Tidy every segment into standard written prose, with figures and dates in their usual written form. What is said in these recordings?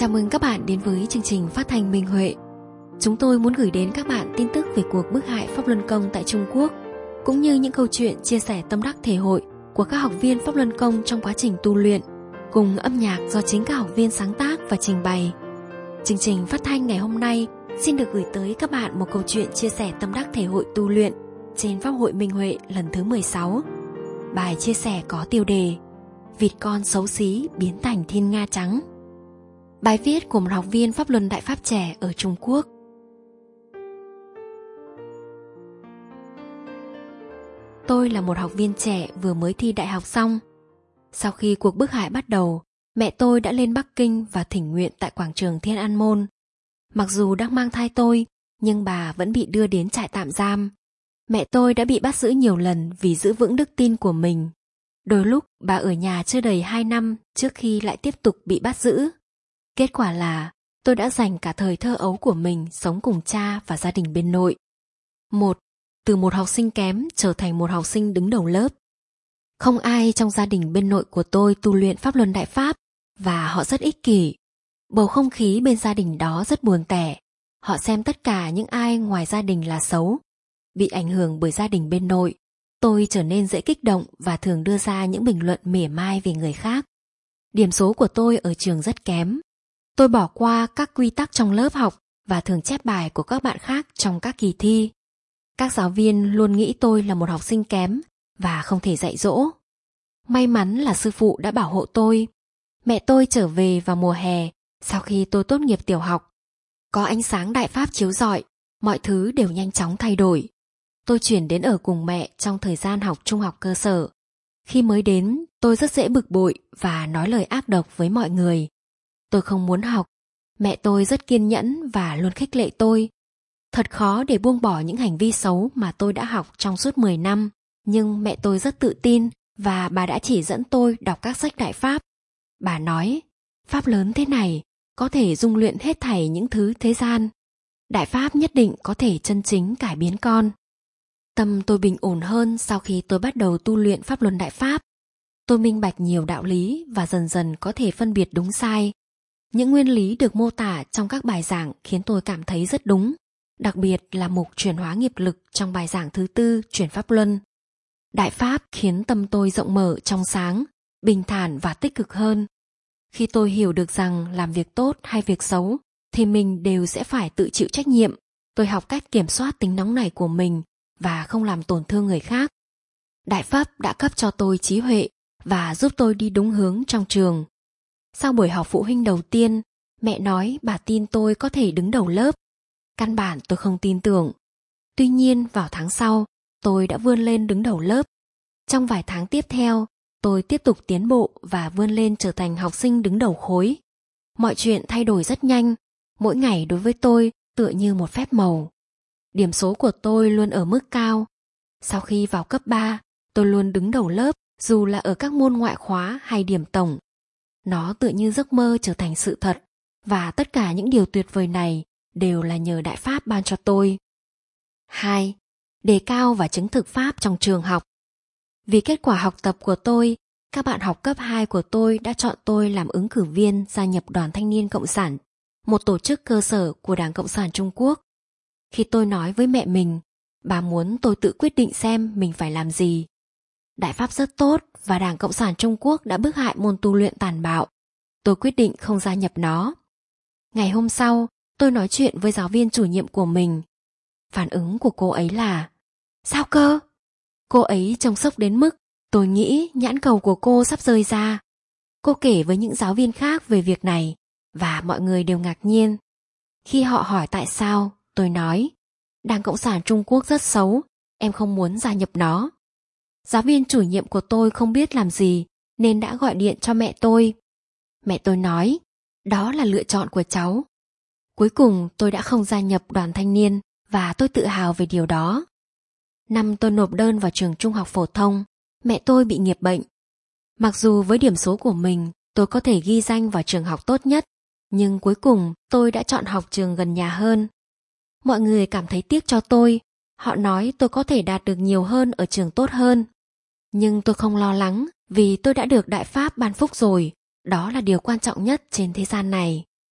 Chào mừng các bạn đến với chương trình phát thanh Minh Huệ. Chúng tôi muốn gửi đến các bạn tin tức về cuộc bức hại Pháp Luân Công tại Trung Quốc, cũng như những câu chuyện chia sẻ tâm đắc thể hội của các học viên Pháp Luân Công trong quá trình tu luyện, cùng âm nhạc do chính các học viên sáng tác và trình bày. Chương trình phát thanh ngày hôm nay xin được gửi tới các bạn một câu chuyện chia sẻ tâm đắc thể hội tu luyện trên Pháp hội Minh Huệ lần thứ 16. Bài chia sẻ có tiêu đề Vịt con xấu xí biến thành thiên nga trắng. Bài viết của một học viên Pháp Luân Đại Pháp trẻ ở Trung Quốc. Tôi là một học viên trẻ vừa mới thi đại học xong. Sau khi cuộc bức hại bắt đầu, mẹ tôi đã lên Bắc Kinh và thỉnh nguyện tại quảng trường Thiên An Môn. Mặc dù đang mang thai tôi, nhưng bà vẫn bị đưa đến trại tạm giam. Mẹ tôi đã bị bắt giữ nhiều lần vì giữ vững đức tin của mình. Đôi lúc bà ở nhà chưa đầy 2 năm trước khi lại tiếp tục bị bắt giữ. Kết quả là tôi đã dành cả thời thơ ấu của mình sống cùng cha và gia đình bên nội. Từ một học sinh kém trở thành một học sinh đứng đầu lớp. Không ai trong gia đình bên nội của tôi tu luyện Pháp Luân Đại Pháp và họ rất ích kỷ. Bầu không khí bên gia đình đó rất buồn tẻ. Họ xem tất cả những ai ngoài gia đình là xấu. Bị ảnh hưởng bởi gia đình bên nội, tôi trở nên dễ kích động và thường đưa ra những bình luận mỉa mai về người khác. Điểm số của tôi ở trường rất kém. Tôi bỏ qua các quy tắc trong lớp học và thường chép bài của các bạn khác trong các kỳ thi. Các giáo viên luôn nghĩ tôi là một học sinh kém và không thể dạy dỗ. May mắn là sư phụ đã bảo hộ tôi. Mẹ tôi trở về vào mùa hè sau khi tôi tốt nghiệp tiểu học. Có ánh sáng Đại Pháp chiếu rọi, mọi thứ đều nhanh chóng thay đổi. Tôi chuyển đến ở cùng mẹ trong thời gian học trung học cơ sở. Khi mới đến, tôi rất dễ bực bội và nói lời ác độc với mọi người. Tôi không muốn học. Mẹ tôi rất kiên nhẫn và luôn khích lệ tôi. Thật khó để buông bỏ những hành vi xấu mà tôi đã học trong suốt 10 năm. Nhưng mẹ tôi rất tự tin và bà đã chỉ dẫn tôi đọc các sách Đại Pháp. Bà nói, Pháp lớn thế này, có thể dung luyện hết thảy những thứ thế gian. Đại Pháp nhất định có thể chân chính cải biến con. Tâm tôi bình ổn hơn sau khi tôi bắt đầu tu luyện Pháp Luân Đại Pháp. Tôi minh bạch nhiều đạo lý và dần dần có thể phân biệt đúng sai. Những nguyên lý được mô tả trong các bài giảng khiến tôi cảm thấy rất đúng, đặc biệt là mục chuyển hóa nghiệp lực trong bài giảng thứ 4 chuyển Pháp Luân. Đại Pháp khiến tâm tôi rộng mở trong sáng, bình thản và tích cực hơn. Khi tôi hiểu được rằng làm việc tốt hay việc xấu thì mình đều sẽ phải tự chịu trách nhiệm, tôi học cách kiểm soát tính nóng nảy của mình và không làm tổn thương người khác. Đại Pháp đã cấp cho tôi trí huệ và giúp tôi đi đúng hướng trong trường. Sau buổi họp phụ huynh đầu tiên, mẹ nói bà tin tôi có thể đứng đầu lớp. Căn bản tôi không tin tưởng. Tuy nhiên vào tháng sau, tôi đã vươn lên đứng đầu lớp. Trong vài tháng tiếp theo, tôi tiếp tục tiến bộ và vươn lên trở thành học sinh đứng đầu khối. Mọi chuyện thay đổi rất nhanh, mỗi ngày đối với tôi tựa như một phép màu. Điểm số của tôi luôn ở mức cao. Sau khi vào cấp 3, tôi luôn đứng đầu lớp dù là ở các môn ngoại khóa hay điểm tổng. Nó tựa như giấc mơ trở thành sự thật, và tất cả những điều tuyệt vời này đều là nhờ Đại Pháp ban cho tôi. 2. Đề cao và chứng thực Pháp trong trường học. Vì kết quả học tập của tôi, các bạn học cấp 2 của tôi đã chọn tôi làm ứng cử viên gia nhập Đoàn Thanh niên Cộng sản, một tổ chức cơ sở của Đảng Cộng sản Trung Quốc. Khi tôi nói với mẹ mình, bà muốn tôi tự quyết định xem mình phải làm gì. Đại Pháp rất tốt và Đảng Cộng sản Trung Quốc đã bức hại môn tu luyện tàn bạo. Tôi quyết định không gia nhập nó. Ngày hôm sau, tôi nói chuyện với giáo viên chủ nhiệm của mình. Phản ứng của cô ấy là: Sao cơ? Cô ấy trông sốc đến mức tôi nghĩ nhãn cầu của cô sắp rơi ra. Cô kể với những giáo viên khác về việc này và mọi người đều ngạc nhiên. Khi họ hỏi tại sao, tôi nói: Đảng Cộng sản Trung Quốc rất xấu, em không muốn gia nhập nó. Giáo viên chủ nhiệm của tôi không biết làm gì nên đã gọi điện cho mẹ tôi. Mẹ tôi nói, đó là lựa chọn của cháu. Cuối cùng tôi đã không gia nhập đoàn thanh niên và tôi tự hào về điều đó. Năm tôi nộp đơn vào trường trung học phổ thông, mẹ tôi bị nghiệp bệnh. Mặc dù với điểm số của mình tôi có thể ghi danh vào trường học tốt nhất, nhưng cuối cùng tôi đã chọn học trường gần nhà hơn. Mọi người cảm thấy tiếc cho tôi, họ nói tôi có thể đạt được nhiều hơn ở trường tốt hơn. Nhưng tôi không lo lắng vì tôi đã được Đại Pháp ban phúc rồi, đó là điều quan trọng nhất trên thế gian này.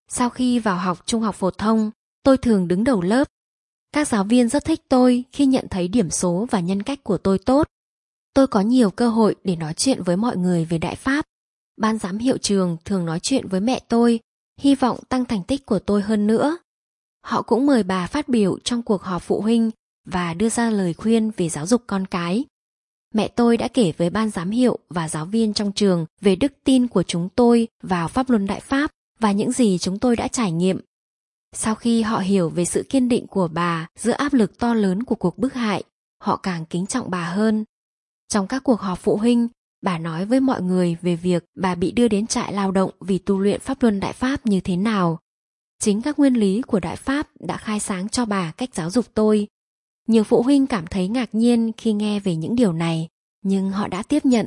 Sau khi vào học trung học phổ thông, tôi thường đứng đầu lớp. Các giáo viên rất thích tôi khi nhận thấy điểm số và nhân cách của tôi tốt. Tôi có nhiều cơ hội để nói chuyện với mọi người về Đại Pháp. Ban giám hiệu trường thường nói chuyện với mẹ tôi, hy vọng tăng thành tích của tôi hơn nữa. Họ cũng mời bà phát biểu trong cuộc họp phụ huynh và đưa ra lời khuyên về giáo dục con cái. Mẹ tôi đã kể với ban giám hiệu và giáo viên trong trường về đức tin của chúng tôi vào Pháp Luân Đại Pháp và những gì chúng tôi đã trải nghiệm. Sau khi họ hiểu về sự kiên định của bà giữa áp lực to lớn của cuộc bức hại, họ càng kính trọng bà hơn. Trong các cuộc họp phụ huynh, bà nói với mọi người về việc bà bị đưa đến trại lao động vì tu luyện Pháp Luân Đại Pháp như thế nào. Chính các nguyên lý của Đại Pháp đã khai sáng cho bà cách giáo dục tôi. Nhiều phụ huynh cảm thấy ngạc nhiên khi nghe về những điều này, nhưng họ đã tiếp nhận.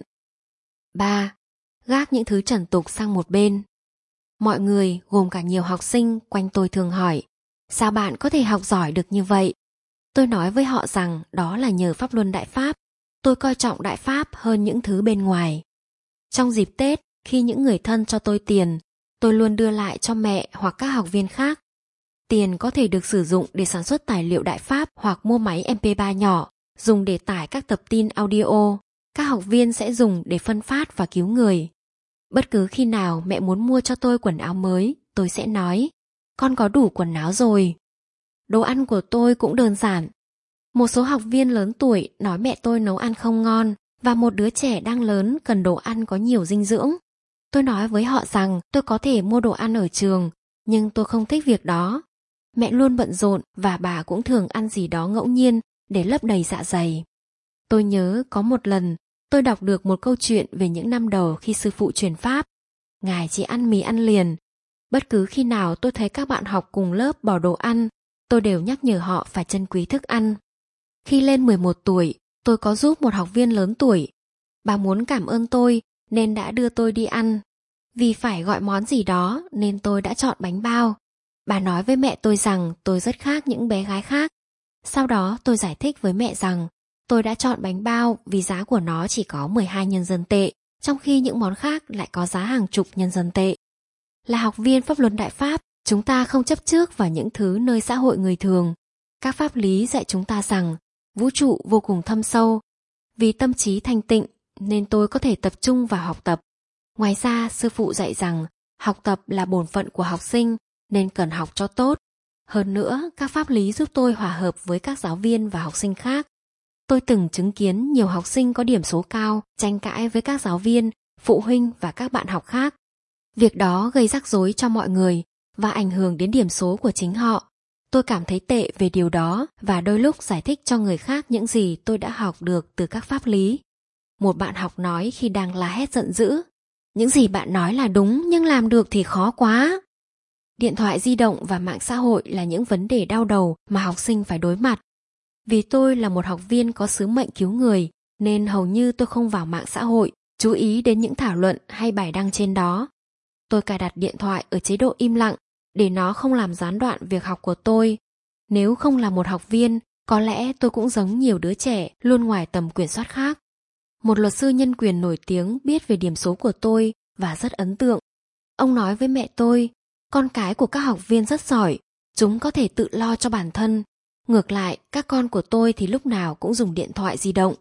3. Gác những thứ trần tục sang một bên. Mọi người, gồm cả nhiều học sinh quanh tôi thường hỏi, sao bạn có thể học giỏi được như vậy? Tôi nói với họ rằng đó là nhờ Pháp Luân Đại Pháp. Tôi coi trọng Đại Pháp hơn những thứ bên ngoài. Trong dịp Tết, khi những người thân cho tôi tiền, tôi luôn đưa lại cho mẹ hoặc các học viên khác. Tiền có thể được sử dụng để sản xuất tài liệu Đại Pháp hoặc mua máy MP3 nhỏ, dùng để tải các tập tin audio. Các học viên sẽ dùng để phân phát và cứu người. Bất cứ khi nào mẹ muốn mua cho tôi quần áo mới, tôi sẽ nói, con có đủ quần áo rồi. Đồ ăn của tôi cũng đơn giản. Một số học viên lớn tuổi nói mẹ tôi nấu ăn không ngon và một đứa trẻ đang lớn cần đồ ăn có nhiều dinh dưỡng. Tôi nói với họ rằng tôi có thể mua đồ ăn ở trường, nhưng tôi không thích việc đó. Mẹ luôn bận rộn và bà cũng thường ăn gì đó ngẫu nhiên để lấp đầy dạ dày. Tôi nhớ có một lần tôi đọc được một câu chuyện về những năm đầu khi sư phụ truyền Pháp. Ngài chỉ ăn mì ăn liền. Bất cứ khi nào tôi thấy các bạn học cùng lớp bỏ đồ ăn, tôi đều nhắc nhở họ phải trân quý thức ăn. Khi lên 11 tuổi, tôi có giúp một học viên lớn tuổi. Bà muốn cảm ơn tôi nên đã đưa tôi đi ăn. Vì phải gọi món gì đó nên tôi đã chọn bánh bao. Bà nói với mẹ tôi rằng tôi rất khác những bé gái khác. Sau đó tôi giải thích với mẹ rằng tôi đã chọn bánh bao vì giá của nó chỉ có 12 nhân dân tệ, trong khi những món khác lại có giá hàng chục nhân dân tệ. Là học viên Pháp Luân Đại Pháp, chúng ta không chấp chước vào những thứ nơi xã hội người thường. Các pháp lý dạy chúng ta rằng vũ trụ vô cùng thâm sâu. Vì tâm trí thanh tịnh nên tôi có thể tập trung vào học tập. Ngoài ra, sư phụ dạy rằng học tập là bổn phận của học sinh nên cần học cho tốt. Hơn nữa, các pháp lý giúp tôi hòa hợp với các giáo viên và học sinh khác. Tôi từng chứng kiến nhiều học sinh có điểm số cao tranh cãi với các giáo viên, phụ huynh và các bạn học khác. Việc đó gây rắc rối cho mọi người và ảnh hưởng đến điểm số của chính họ. Tôi cảm thấy tệ về điều đó và đôi lúc giải thích cho người khác những gì tôi đã học được từ các pháp lý. Một bạn học nói khi đang la hét giận dữ, những gì bạn nói là đúng nhưng làm được thì khó quá. Điện thoại di động và mạng xã hội là những vấn đề đau đầu mà học sinh phải đối mặt. Vì tôi là một học viên có sứ mệnh cứu người nên hầu như tôi không vào mạng xã hội, chú ý đến những thảo luận hay bài đăng trên đó. Tôi cài đặt điện thoại ở chế độ im lặng để nó không làm gián đoạn việc học của tôi. Nếu không là một học viên, có lẽ tôi cũng giống nhiều đứa trẻ luôn ngoài tầm kiểm soát khác. Một luật sư nhân quyền nổi tiếng biết về điểm số của tôi và rất ấn tượng. Ông nói với mẹ tôi, con cái của các học viên rất giỏi, chúng có thể tự lo cho bản thân. Ngược lại, các con của tôi thì lúc nào cũng dùng điện thoại di động.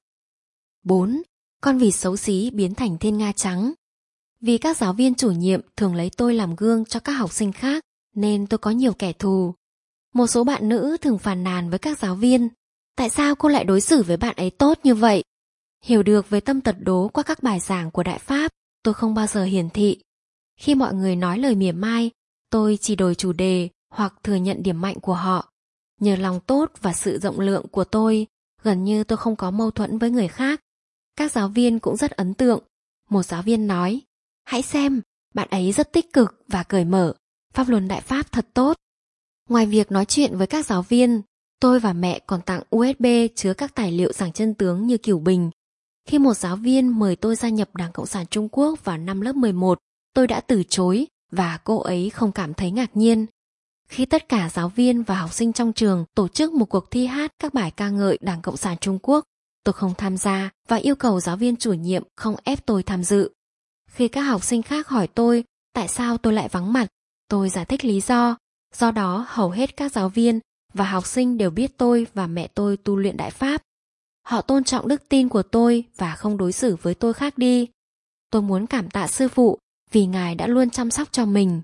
4. Con vịt xấu xí biến thành thiên nga trắng. Vì các giáo viên chủ nhiệm thường lấy tôi làm gương cho các học sinh khác, nên tôi có nhiều kẻ thù. Một số bạn nữ thường phàn nàn với các giáo viên, tại sao cô lại đối xử với bạn ấy tốt như vậy? Hiểu được về tâm tật đố qua các bài giảng của Đại Pháp, tôi không bao giờ hiển thị. Khi mọi người nói lời mỉa mai, tôi chỉ đổi chủ đề hoặc thừa nhận điểm mạnh của họ. Nhờ lòng tốt và sự rộng lượng của tôi, gần như tôi không có mâu thuẫn với người khác. Các giáo viên cũng rất ấn tượng. Một giáo viên nói, hãy xem, bạn ấy rất tích cực và cởi mở, Pháp Luân Đại Pháp thật tốt. Ngoài việc nói chuyện với các giáo viên, tôi và mẹ còn tặng USB chứa các tài liệu giảng chân tướng như Cửu Bình. Khi một giáo viên mời tôi gia nhập Đảng Cộng sản Trung Quốc vào năm lớp 11, tôi đã từ chối và cô ấy không cảm thấy ngạc nhiên. Khi tất cả giáo viên và học sinh trong trường tổ chức một cuộc thi hát các bài ca ngợi Đảng Cộng sản Trung Quốc, tôi không tham gia và yêu cầu giáo viên chủ nhiệm không ép tôi tham dự. Khi các học sinh khác hỏi tôi tại sao tôi lại vắng mặt, Tôi giải thích lý do đó hầu hết các giáo viên và học sinh đều biết tôi và mẹ tôi tu luyện Đại Pháp. Họ tôn trọng đức tin của tôi và không đối xử với tôi khác đi. Tôi muốn cảm tạ sư phụ vì Ngài đã luôn chăm sóc cho mình.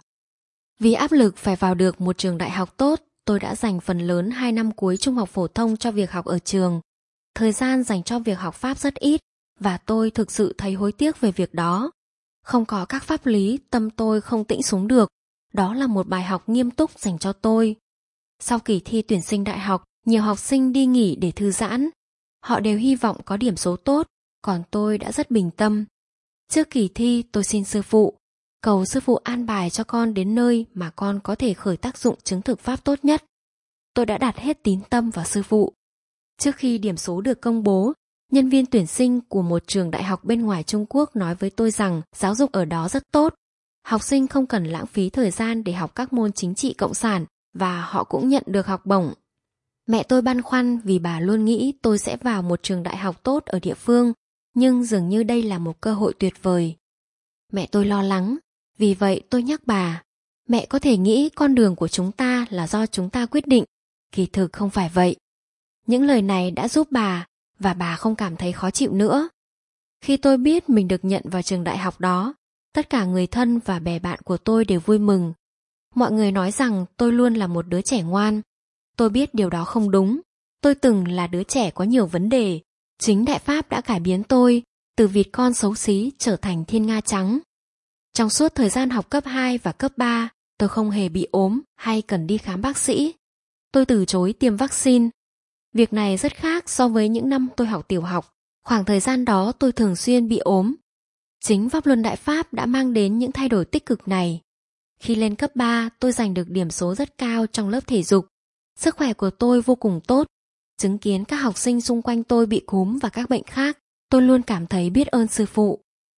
Vì áp lực phải vào được một trường đại học tốt, tôi đã dành phần lớn 2 năm cuối trung học phổ thông cho việc học ở trường. Thời gian dành cho việc học Pháp rất ít và tôi thực sự thấy hối tiếc về việc đó. Không có các pháp lý, tâm tôi không tĩnh xuống được. Đó là một bài học nghiêm túc dành cho tôi. Sau kỳ thi tuyển sinh đại học, nhiều học sinh đi nghỉ để thư giãn. Họ đều hy vọng có điểm số tốt, còn tôi đã rất bình tâm. Trước kỳ thi tôi xin sư phụ, cầu sư phụ an bài cho con đến nơi mà con có thể khởi tác dụng chứng thực Pháp tốt nhất. Tôi đã đặt hết tín tâm vào sư phụ. Trước khi điểm số được công bố, nhân viên tuyển sinh của một trường đại học bên ngoài Trung Quốc nói với tôi rằng giáo dục ở đó rất tốt. Học sinh không cần lãng phí thời gian để học các môn chính trị cộng sản và họ cũng nhận được học bổng. Mẹ tôi băn khoăn vì bà luôn nghĩ tôi sẽ vào một trường đại học tốt ở địa phương, nhưng dường như đây là một cơ hội tuyệt vời. Mẹ tôi lo lắng, vì vậy tôi nhắc bà, mẹ có thể nghĩ con đường của chúng ta là do chúng ta quyết định, kỳ thực không phải vậy. Những lời này đã giúp bà và bà không cảm thấy khó chịu nữa. Khi tôi biết mình được nhận vào trường đại học đó, tất cả người thân và bè bạn của tôi đều vui mừng. Mọi người nói rằng tôi luôn là một đứa trẻ ngoan. Tôi biết điều đó không đúng. Tôi từng là đứa trẻ có nhiều vấn đề. Chính Đại Pháp đã cải biến tôi, từ vịt con xấu xí trở thành thiên nga trắng. Trong suốt thời gian học cấp 2 và cấp 3, tôi không hề bị ốm hay cần đi khám bác sĩ. Tôi từ chối tiêm vaccine. Việc này rất khác so với những năm tôi học tiểu học. Khoảng thời gian đó tôi thường xuyên bị ốm. Chính Pháp Luân Đại Pháp đã mang đến những thay đổi tích cực này. Khi lên cấp 3, tôi giành được điểm số rất cao trong lớp thể dục. Sức khỏe của tôi vô cùng tốt. Chứng kiến các học sinh xung quanh tôi bị cúm và các bệnh khác, tôi luôn cảm thấy biết ơn sư phụ.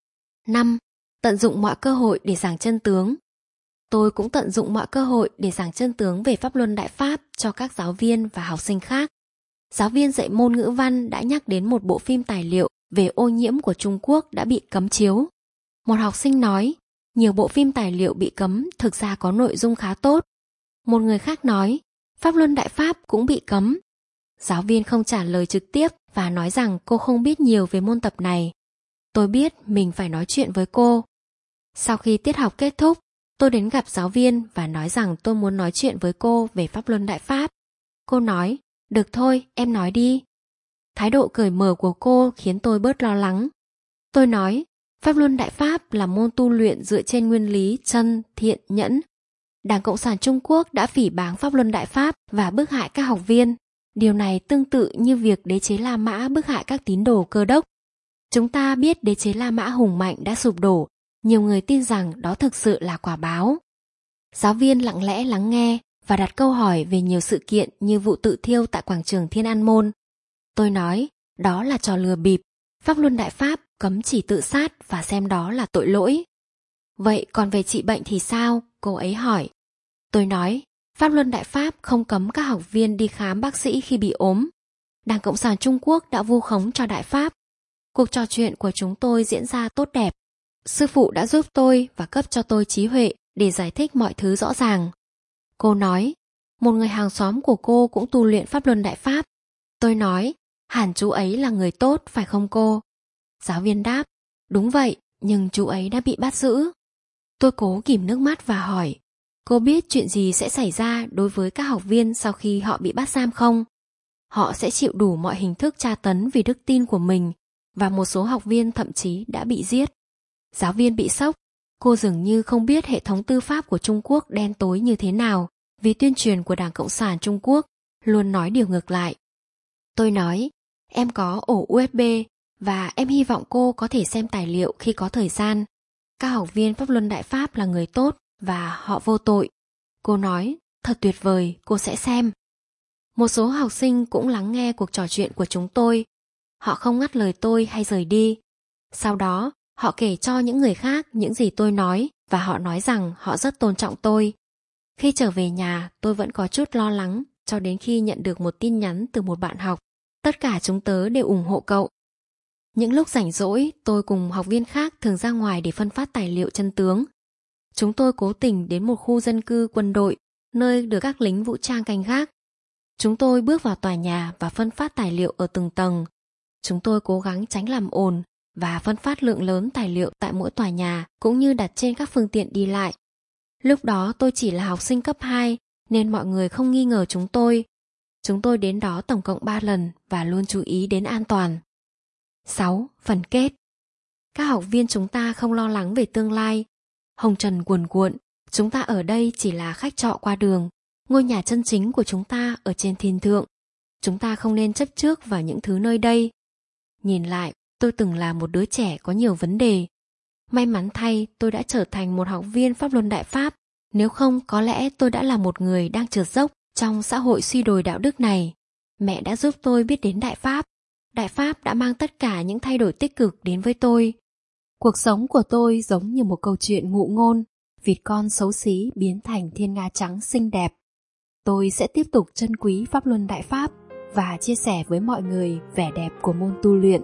5. Tận dụng mọi cơ hội để giảng chân tướng. Tôi cũng tận dụng mọi cơ hội để giảng chân tướng về Pháp Luân Đại Pháp cho các giáo viên và học sinh khác. Giáo viên dạy môn ngữ văn đã nhắc đến một bộ phim tài liệu về ô nhiễm của Trung Quốc đã bị cấm chiếu. Một học sinh nói, nhiều bộ phim tài liệu bị cấm thực ra có nội dung khá tốt. Một người khác nói, Pháp Luân Đại Pháp cũng bị cấm. Giáo viên không trả lời trực tiếp và nói rằng cô không biết nhiều về môn tập này. Tôi biết mình phải nói chuyện với cô. Sau khi tiết học kết thúc, tôi đến gặp giáo viên và nói rằng tôi muốn nói chuyện với cô về Pháp Luân Đại Pháp. Cô nói, được thôi, em nói đi. Thái độ cởi mở của cô khiến tôi bớt lo lắng. Tôi nói, Pháp Luân Đại Pháp là môn tu luyện dựa trên nguyên lý chân, thiện, nhẫn. Đảng Cộng sản Trung Quốc đã phỉ báng Pháp Luân Đại Pháp và bức hại các học viên. Điều này tương tự như việc đế chế La Mã bức hại các tín đồ Cơ đốc. Chúng ta biết đế chế La Mã hùng mạnh đã sụp đổ, nhiều người tin rằng đó thực sự là quả báo. Giáo viên lặng lẽ lắng nghe và đặt câu hỏi về nhiều sự kiện như vụ tự thiêu tại quảng trường Thiên An Môn. Tôi nói, đó là trò lừa bịp, Pháp Luân Đại Pháp cấm chỉ tự sát và xem đó là tội lỗi. Vậy còn về trị bệnh thì sao? Cô ấy hỏi. Tôi nói, Pháp Luân Đại Pháp không cấm các học viên đi khám bác sĩ khi bị ốm. Đảng Cộng sản Trung Quốc đã vu khống cho Đại Pháp. Cuộc trò chuyện của chúng tôi diễn ra tốt đẹp. Sư phụ đã giúp tôi và cấp cho tôi trí huệ để giải thích mọi thứ rõ ràng. Cô nói, một người hàng xóm của cô cũng tu luyện Pháp Luân Đại Pháp. Tôi nói, hẳn chú ấy là người tốt phải không cô? Giáo viên đáp, đúng vậy, nhưng chú ấy đã bị bắt giữ. Tôi cố kìm nước mắt và hỏi, cô biết chuyện gì sẽ xảy ra đối với các học viên sau khi họ bị bắt giam không? Họ sẽ chịu đủ mọi hình thức tra tấn vì đức tin của mình và một số học viên thậm chí đã bị giết. Giáo viên bị sốc, cô dường như không biết hệ thống tư pháp của Trung Quốc đen tối như thế nào vì tuyên truyền của Đảng Cộng sản Trung Quốc luôn nói điều ngược lại. Tôi nói, em có ổ USB và em hy vọng cô có thể xem tài liệu khi có thời gian. Các học viên Pháp Luân Đại Pháp là người tốt và họ vô tội. Cô nói, thật tuyệt vời, cô sẽ xem. Một số học sinh cũng lắng nghe cuộc trò chuyện của chúng tôi. Họ không ngắt lời tôi hay rời đi. Sau đó, họ kể cho những người khác những gì tôi nói và họ nói rằng họ rất tôn trọng tôi. Khi trở về nhà, tôi vẫn có chút lo lắng cho đến khi nhận được một tin nhắn từ một bạn học. Tất cả chúng tớ đều ủng hộ cậu. Những lúc rảnh rỗi, tôi cùng học viên khác thường ra ngoài để phân phát tài liệu chân tướng. Chúng tôi cố tình đến một khu dân cư quân đội, nơi được các lính vũ trang canh gác. Chúng tôi bước vào tòa nhà và phân phát tài liệu ở từng tầng. Chúng tôi cố gắng tránh làm ồn và phân phát lượng lớn tài liệu tại mỗi tòa nhà cũng như đặt trên các phương tiện đi lại. Lúc đó tôi chỉ là học sinh cấp 2 nên mọi người không nghi ngờ chúng tôi. Chúng tôi đến đó tổng cộng 3 lần và luôn chú ý đến an toàn. 6. Phần kết. Các học viên chúng ta không lo lắng về tương lai. Hồng trần cuồn cuộn, chúng ta ở đây chỉ là khách trọ qua đường. Ngôi nhà chân chính của chúng ta ở trên thiên thượng. Chúng ta không nên chấp trước vào những thứ nơi đây. Nhìn lại, tôi từng là một đứa trẻ có nhiều vấn đề. May mắn thay, tôi đã trở thành một học viên pháp luân Đại Pháp. Nếu không, có lẽ tôi đã là một người đang trượt dốc trong xã hội suy đồi đạo đức này. Mẹ đã giúp tôi biết đến Đại Pháp. Đại Pháp đã mang tất cả những thay đổi tích cực đến với tôi. Cuộc sống của tôi giống như một câu chuyện ngụ ngôn, vịt con xấu xí biến thành thiên nga trắng xinh đẹp. Tôi sẽ tiếp tục trân quý pháp luân Đại Pháp và chia sẻ với mọi người vẻ đẹp của môn tu luyện.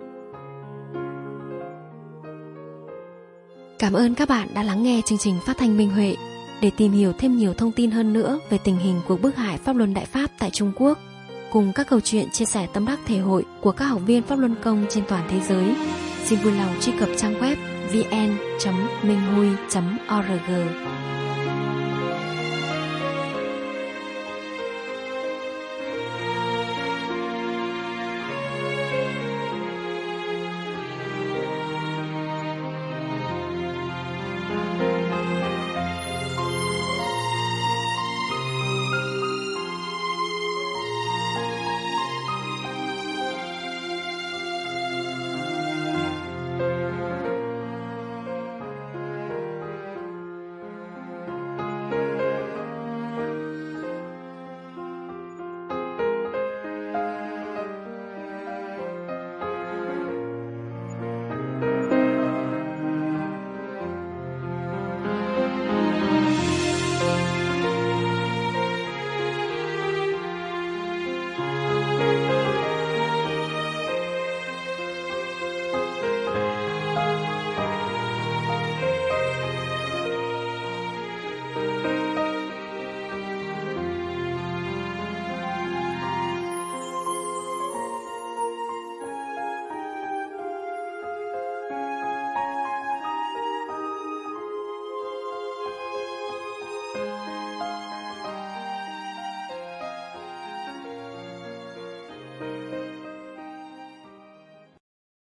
Cảm ơn các bạn đã lắng nghe chương trình phát thanh Minh Huệ. Để tìm hiểu thêm nhiều thông tin hơn nữa về tình hình cuộc bức hải Pháp Luân Đại Pháp tại Trung Quốc, cùng các câu chuyện chia sẻ tâm đắc thể hội của các học viên Pháp Luân Công trên toàn thế giới, xin vui lòng truy cập trang web vn.minhui.org.